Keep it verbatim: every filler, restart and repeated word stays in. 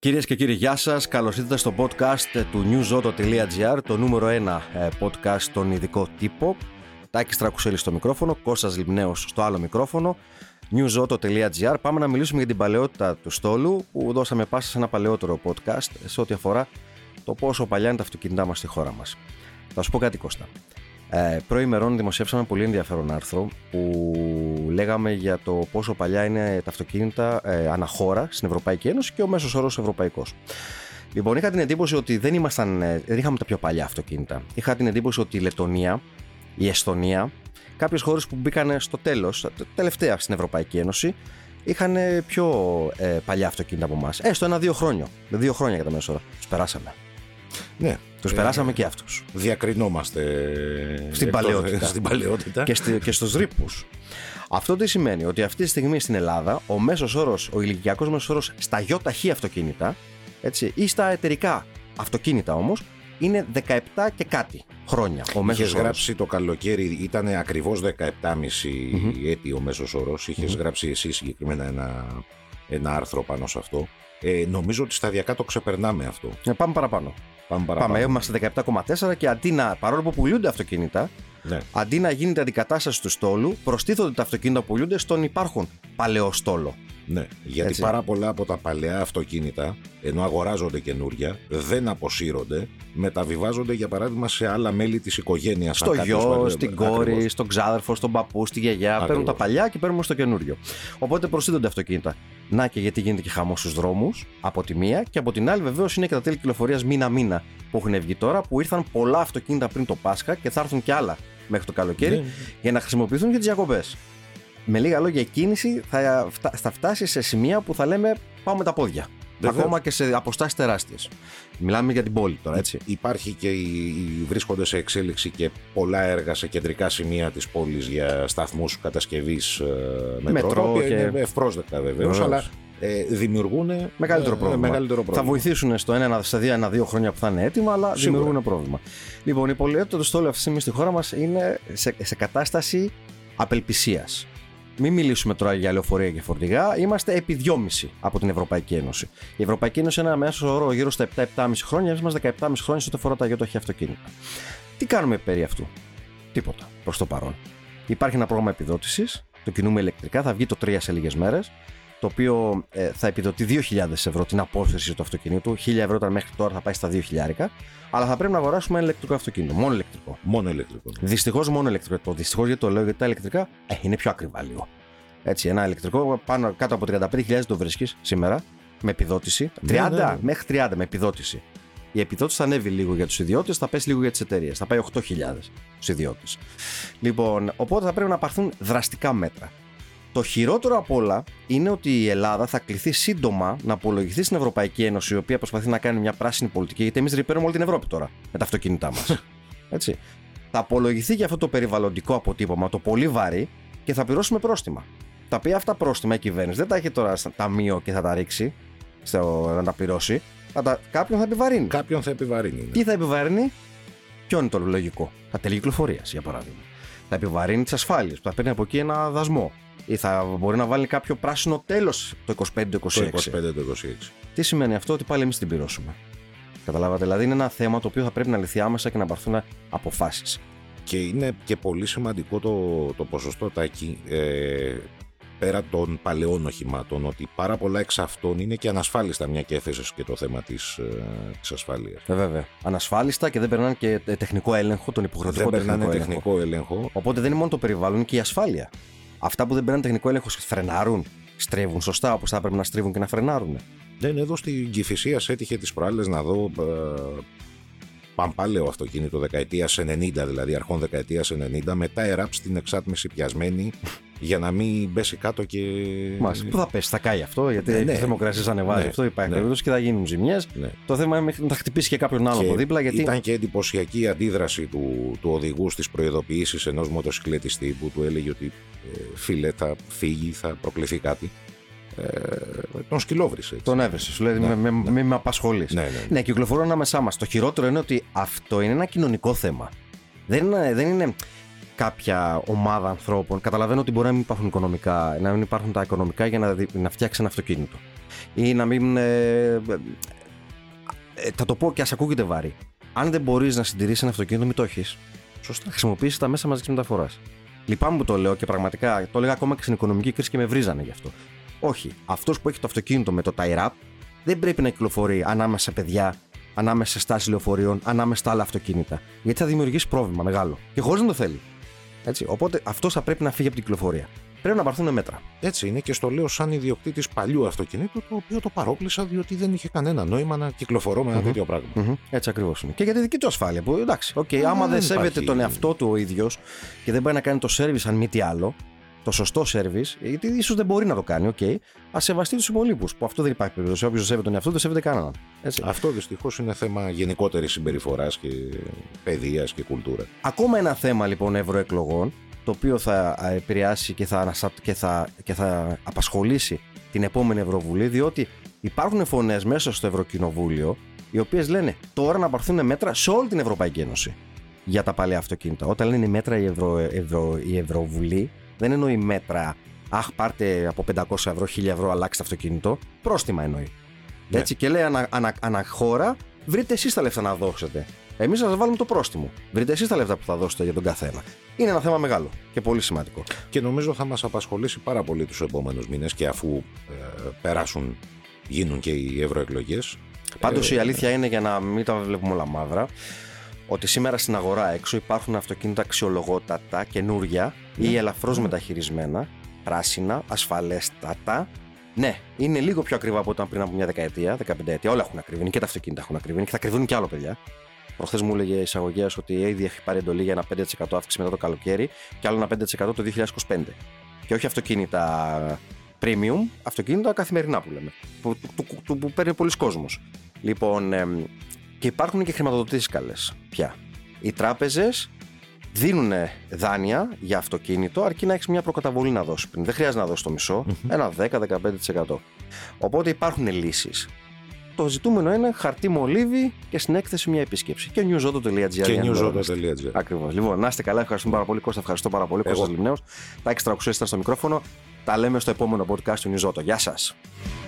Κυρίες και κύριοι, γεια σας. Καλώς ήρθατε στο podcast του newsauto τελεία gr, το νούμερο ένα podcast στον ειδικό τύπο. Τάκης Τρακουσέλης στο μικρόφωνο, Κώστας Λιμπνέος στο άλλο μικρόφωνο. newsauto τελεία gr. Πάμε να μιλήσουμε για την παλαιότητα του στόλου, που δώσαμε πάσα σε ένα παλαιότερο podcast σε ό,τι αφορά το πόσο παλιά είναι τα αυτοκίνητά μας στη χώρα μας. Θα σου πω κάτι, Κώστα. Ε, προημερών δημοσιεύσαμε πολύ ενδιαφέρον άρθρο που λέγαμε για το πόσο παλιά είναι τα αυτοκίνητα ε, αναχώρα στην Ευρωπαϊκή Ένωση και ο μέσος όρος ευρωπαϊκός. Λοιπόν, είχα την εντύπωση ότι δεν, ήμασταν, δεν είχαμε τα πιο παλιά αυτοκίνητα. Είχα την εντύπωση ότι η Λετονία, η Εσθονία, κάποιες χώρες που μπήκαν στο τέλος, τελευταία στην Ευρωπαϊκή Ένωση, είχαν πιο ε, παλιά αυτοκίνητα από εμάς. Έστω ένα-δύο χρόνια. Δύο χρόνια κατά μέσο όρο. Τους περάσαμε. Ναι. Τους ε, περάσαμε και αυτούς. Διακρινόμαστε στην παλαιότητα, στην παλαιότητα. Και, στη, και στους ρήπους. Αυτό τι σημαίνει? Ότι αυτή τη στιγμή στην Ελλάδα ο μέσος όρος, ο ηλικιακός μέσος όρος στα γιοταχή αυτοκίνητα, έτσι, ή στα εταιρικά αυτοκίνητα όμως, είναι δεκαεπτά και κάτι χρόνια. Ο μέσος Είχες όρος. γράψει το καλοκαίρι, ήταν ακριβώς δεκαεπτά κόμμα πέντε mm-hmm. έτη ο μέσος όρος. Είχες mm-hmm. γράψει εσύ συγκεκριμένα ένα, ένα άρθρο πάνω σε αυτό. Ε, νομίζω ότι σταδιακά το ξεπερνάμε αυτό. Ε, πάμε παραπάνω. Πάμε, παραπάνω. Πάμε, είμαστε δεκαεπτά κόμμα τέσσερα και αντί να, παρόλο που πουλούνται αυτοκίνητα, ναι. αντί να γίνεται αντικατάσταση του στόλου, προστίθονται τα αυτοκίνητα που πουλούνται στον υπάρχον παλαιό στόλο. Ναι, γιατί έτσι. Πάρα πολλά από τα παλαιά αυτοκίνητα, ενώ αγοράζονται καινούρια, δεν αποσύρονται, μεταβιβάζονται για παράδειγμα σε άλλα μέλη της οικογένειας. Στο γιο, στην κόρη, στον ξάδερφο, στον παππού, στη γιαγιά. Ακριβώς. Παίρνουν τα παλιά και παίρνουν στο καινούριο. Οπότε προστίθονται αυτοκίνητα. Να και γιατί γίνεται και χαμός στους δρόμους, από τη μία, και από την άλλη βεβαίως είναι και τα τέλη κυκλοφορίας μήνα-μήνα που έχουν βγει τώρα, που ήρθαν πολλά αυτοκίνητα πριν το Πάσχα και θα έρθουν κι άλλα μέχρι το καλοκαίρι ναι. για να χρησιμοποιηθούν για τις διακοπές. Με λίγα λόγια, η κίνηση θα, θα φτάσει σε σημεία που θα λέμε πάω με τα πόδια. Βεβαίως. Ακόμα και σε αποστάσεις τεράστιες. Μιλάμε για την πόλη τώρα, έτσι. Υπάρχει και η, βρίσκονται σε εξέλιξη και πολλά έργα σε κεντρικά σημεία της πόλης για σταθμούς κατασκευής ε, μετρό. μετρό και... Είναι ευπρόσδεκτα βεβαίως, αλλά ε, δημιουργούν μεγαλύτερο, ε, πρόβλημα. μεγαλύτερο πρόβλημα. Θα βοηθήσουν στο ένα, σε ένα-δύο χρόνια που θα είναι έτοιμα, αλλά σίγουρα δημιουργούν πρόβλημα. Λοιπόν, η πολυετότητα του στόλου αυτή τη στιγμή στη χώρα μας είναι σε, σε κατάσταση απελπισίας. Μην μιλήσουμε τώρα για λεωφορεία και φορτηγά. Είμαστε επί δυόμιση από την Ευρωπαϊκή Ένωση. Η Ευρωπαϊκή Ένωση είναι ένα μέσο όρο γύρω στα επτά επτά κόμμα πέντε χρόνια, εμείς είμαστε δεκαεπτά κόμμα πέντε χρόνια σε ό,τι αφορά τα γιοταχή αυτοκίνητα. Τι κάνουμε περί αυτού? Τίποτα προς το παρόν. Υπάρχει ένα πρόγραμμα επιδότησης. Το κινούμε ηλεκτρικά, θα βγει το τρία σε λίγες μέρες. Το οποίο ε, θα επιδοτεί δύο χιλιάδες ευρώ την απόσυρση του αυτοκινήτου. χίλια ευρώ ήταν μέχρι τώρα, θα πάει στα δύο χιλιάδες. Αλλά θα πρέπει να αγοράσουμε ένα ηλεκτρικό αυτοκίνητο. Μόνο ηλεκτρικό. Μόνο ηλεκτρικό. Δυστυχώς μόνο ηλεκτρικό. Το δυστυχώς γιατί το λέω, γιατί τα ηλεκτρικά ε, είναι πιο ακριβά λίγο. Έτσι, ένα ηλεκτρικό πάνω κάτω από τριάντα πέντε χιλιάδες το βρίσκεις σήμερα με επιδότηση. τριάντα ναι, ναι, ναι. Μέχρι τριάντα με επιδότηση. Η επιδότηση θα ανέβει λίγο για τους ιδιώτες, θα πέσει λίγο για τις εταιρείες. Θα πάει οκτώ χιλιάδες στους ιδιώτες. Λοιπόν, οπότε θα πρέπει να πάρθουν δραστικά μέτρα. Το χειρότερο απ' όλα είναι ότι η Ελλάδα θα κληθεί σύντομα να απολογηθεί στην Ευρωπαϊκή Ένωση, η οποία προσπαθεί να κάνει μια πράσινη πολιτική, γιατί εμείς ρηπαίνουμε όλη την Ευρώπη τώρα με τα αυτοκίνητά μας. Έτσι. Θα απολογηθεί για αυτό το περιβαλλοντικό αποτύπωμα, το πολύ βαρύ, και θα πληρώσουμε πρόστιμα. Τα οποία αυτά πρόστιμα η κυβέρνηση δεν τα έχει τώρα στα ταμείο και θα τα ρίξει στο, να τα πληρώσει. Θα τα, κάποιον θα επιβαρύνει. Κάποιον θα επιβαρύνει. Ναι. Τι θα επιβαρύνει? Ποιο είναι το λογικό? Τα τέλη κυκλοφορίας, για παράδειγμα. Θα επιβαρύνει τις ασφάλειες που θα παίρνει από εκεί ένα δασμό. Ή θα μπορεί να βάλει κάποιο πράσινο τέλος το είκοσι πέντε είκοσι έξι. Το είκοσι πέντε είκοσι έξι. Τι σημαίνει αυτό? Ότι πάλι εμείς την πληρώσουμε. Καταλάβατε? Δηλαδή είναι ένα θέμα το οποίο θα πρέπει να λυθεί άμεσα και να πάρθουν αποφάσεις. Και είναι και πολύ σημαντικό το, το ποσοστό Τάκη, ε, πέρα των παλαιών οχημάτων, ότι πάρα πολλά εξ αυτών είναι και ανασφάλιστα, μια και έθεσες και το θέμα της, ε, της ασφάλειας. Ε, βέβαια. Ανασφάλιστα και δεν περνάνε και τεχνικό έλεγχο, τον υποχρεωτικό δεν τεχνικό, περνάνε έλεγχο. τεχνικό έλεγχο. Οπότε δεν είναι μόνο το περιβάλλον, είναι και η ασφάλεια. Αυτά που δεν περνάνε τεχνικό έλεγχο φρενάρουν, στρίβουν σωστά όπως θα έπρεπε να στρίβουν και να φρενάρουν. Δεν, εδώ στην Κηφισίας έτυχε τις προάλλες να δω ε, παμπάλαιο αυτοκίνητο δεκαετίας ενενήντα, δηλαδή αρχών δεκαετίας ενενήντα, μετά εράπ στην εξάτμιση πιασμένη για να μην πέσει κάτω και. Μας, πού θα πέσει, θα κάει αυτό, γιατί οι ναι, θερμοκρασίες ανεβάζει, ναι, αυτό υπάρχει περίπτωση, ναι, και θα γίνουν ζημιές. Ναι. Το θέμα είναι να χτυπήσει και κάποιον άλλο από δίπλα. Γιατί... Ήταν και εντυπωσιακή η αντίδραση του, του οδηγού στις προειδοποιήσεις ενός μοτοσυκλετιστή που του έλεγε ότι ε, φίλε, θα φύγει, θα προκληθεί κάτι. Ε, τον σκυλόβρισε. Τον έβρισε, σου λέει, ναι, με, ναι. με, με απασχολείς. Ναι, ναι, ναι. ναι, κυκλοφορούν ανάμεσά μας. Το χειρότερο είναι ότι αυτό είναι ένα κοινωνικό θέμα. Δεν είναι, δεν είναι κάποια ομάδα ανθρώπων. Καταλαβαίνω ότι μπορεί να μην υπάρχουν οικονομικά, να μην υπάρχουν τα οικονομικά για να, να φτιάξει ένα αυτοκίνητο. Ή να μην. Ε, ε, θα το πω και ας ακούγεται βάρη. Αν δεν μπορείς να συντηρήσεις ένα αυτοκίνητο, μην το έχεις. Σωστά. Χρησιμοποιήσεις τα μέσα μαζικής μεταφοράς. Λυπάμαι που το λέω και πραγματικά το έλεγα ακόμα και στην οικονομική κρίση και με βρίζανε γι' αυτό. Όχι. Αυτός που έχει το αυτοκίνητο με το tie-up δεν πρέπει να κυκλοφορεί ανάμεσα σε παιδιά, ανάμεσα σε στάσεις λεωφορείων, ανάμεσα στα άλλα αυτοκίνητα. Γιατί θα δημιουργήσει πρόβλημα μεγάλο. Και χωρίς να το θέλει. Έτσι. Οπότε αυτός θα πρέπει να φύγει από την κυκλοφορία. Πρέπει να πάρθουν μέτρα. Έτσι είναι και στο λέω σαν ιδιοκτήτης παλιού αυτοκινήτου, το οποίο το παρόκλεισα διότι δεν είχε κανένα νόημα να κυκλοφορώ με ένα mm-hmm. τέτοιο πράγμα. Mm-hmm. Έτσι ακριβώς είναι. Και για τη δική του ασφάλεια. Που εντάξει, okay, άμα δεν, δεν σέβεται υπάρχει... τον εαυτό του ο ίδιος και δεν πάει να κάνει το service, αν μη τι άλλο, το σωστό service, γιατί ίσως δεν μπορεί να το κάνει, okay, ας σεβαστεί τους υπολείπους. Που αυτό δεν υπάρχει περίπτωση. Όποιος σέβεται τον εαυτό του, δεν σέβεται κανέναν. Έτσι. Αυτό δυστυχώς είναι θέμα γενικότερης συμπεριφοράς και παιδείας και κουλτούρα. Ακόμα ένα θέμα λοιπόν ευρωεκλογών, το οποίο θα επηρεάσει και θα, και, θα, και θα απασχολήσει την επόμενη Ευρωβουλή, διότι υπάρχουν φωνές μέσα στο Ευρωκοινοβούλιο οι οποίες λένε τώρα να πάρθουν μέτρα σε όλη την Ευρωπαϊκή Ένωση για τα παλαιά αυτοκίνητα. Όταν λένε μέτρα η, Ευρω, Ευρω, η Ευρωβουλή, δεν εννοεί μέτρα αχ πάρτε από πεντακόσια ευρώ, χίλια ευρώ, αλλάξτε αυτοκίνητο, πρόστιμα εννοεί. Ναι. Έτσι, και λέει ανα, ανα, ανα χώρα, βρείτε εσείς τα λεφτά να δώσετε. Εμείς θα σας βάλουμε το πρόστιμο. Βρείτε εσείς τα λεφτά που θα δώσετε για τον καθένα. Είναι ένα θέμα μεγάλο και πολύ σημαντικό. Και νομίζω θα μας απασχολήσει πάρα πολύ τους επόμενους μήνες και αφού ε, περάσουν, γίνουν και οι ευρωεκλογές. Πάντως ε, η αλήθεια είναι, για να μην τα βλέπουμε όλα μαύρα, ότι σήμερα στην αγορά έξω υπάρχουν αυτοκίνητα αξιολογότατα, καινούρια mm. ή ελαφρώς mm. μεταχειρισμένα, πράσινα, ασφαλέστατα. Ναι, είναι λίγο πιο ακριβά από όταν πριν από μια δεκαετία, δεκαπενταετία. Όλα έχουν ακριβήνει και τα αυτοκίνητα έχουν ακριβήνει και θα ακριβούν κι άλλο, παιδιά. Προχθές μου έλεγε εισαγωγέας ότι η έι ντι έχει πάρει εντολή για ένα πέντε τοις εκατό αύξηση μετά το καλοκαίρι και άλλο ένα πέντε τοις εκατό το δύο χιλιάδες είκοσι πέντε. Και όχι αυτοκίνητα premium, αυτοκίνητα καθημερινά που λέμε, που, που, που, που παίρνει πολλοί κόσμος. Λοιπόν, ε, και υπάρχουν και χρηματοδοτήσεις καλές πια. Οι τράπεζες δίνουν δάνεια για αυτοκίνητο αρκεί να έχεις μια προκαταβολή να δώσεις πριν. Δεν χρειάζεται να δώσεις το μισό, mm-hmm. ένα δέκα με δεκαπέντε τοις εκατό. Οπότε υπάρχουν λύσεις. Το ζητούμενο είναι χαρτί μολύβι και στην έκθεση μια επίσκεψη. Και newzoto τελεία gr. Και newzoto τελεία gr. Ακριβώς. Λοιπόν, να είστε καλά. Ευχαριστούμε πάρα πολύ. Κώστα, ευχαριστώ πάρα πολύ. Κώστας Λιμνέος. Τα έξτρα ήταν στο μικρόφωνο. Τα λέμε στο επόμενο podcast του Newzoto. Γεια σας.